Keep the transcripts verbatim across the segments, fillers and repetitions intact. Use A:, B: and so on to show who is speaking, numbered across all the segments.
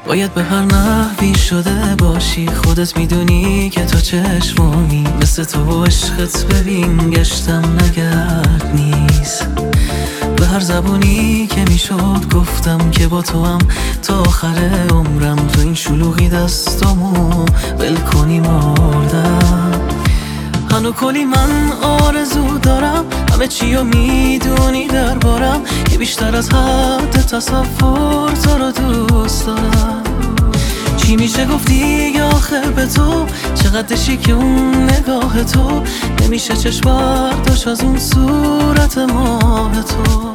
A: باید به هر نحوی شده باشی، خودت میدونی که تو چشمامی. مثل تو عشقت ببین گشتم نگرد نیست. به هر زبونی که میشد گفتم که با تو هم تا آخر عمرم. تو این شلوغی دستامو ول کنی مردم. هنو کلی من آرزو دارم، همه چیو میدونی دربارم، که بیشتر از حد تصور تو رو دوست دارم. چی میشه گفتی آخه به تو، چقدر شیک اون نگاه تو، نمیشه چشم برداشت از اون صورت ماه تو.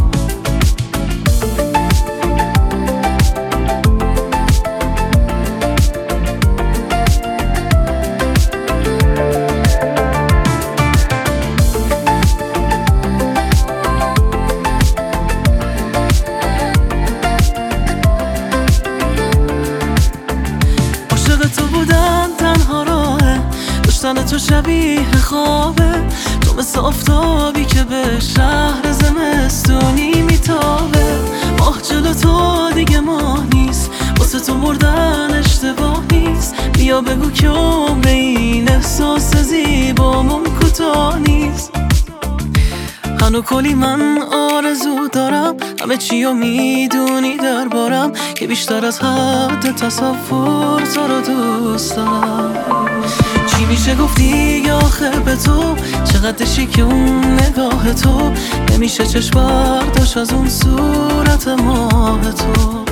A: تو شبیه خوابه، تو مثل آفتابی که به شهر زمستونی میتابه. ماه جلو تو دیگه ماه نیست، واسه تو مردن اشتباه نیست. بیا بگو که عمر این احساس زیبامون کوتاه نیست. هنو کلی من آرزو دارم، همه چیو میدونی دربارم، که بیشتر از حد تصور تو رو دوست دارم. چی میشه گفتی آخه به تو، چقدر شیک اون نگاه تو، نمیشه چشم برداشت از اون صورت ماه تو.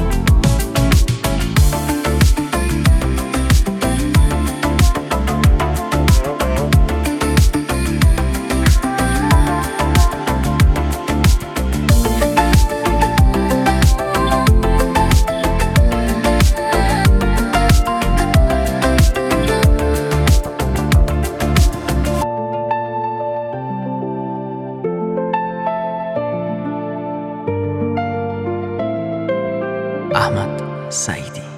A: احمد سعیدی.